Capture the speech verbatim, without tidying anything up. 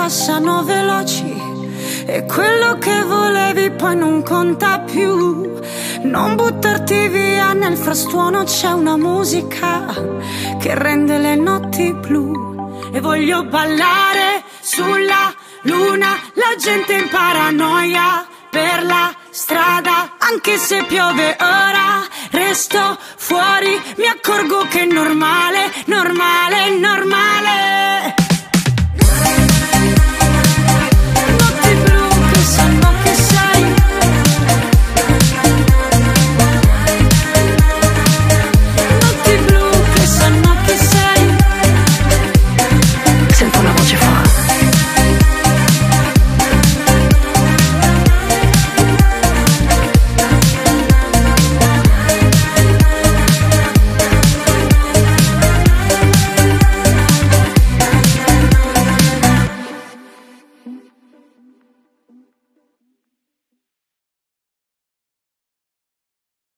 passano veloci e quello che volevi poi non conta più. Non buttarti via, nel frastuono c'è una musica che rende le notti blu. E voglio ballare sulla luna, la gente in paranoia per la strada. Anche se piove ora resto fuori, mi accorgo che è normale, normale, normale.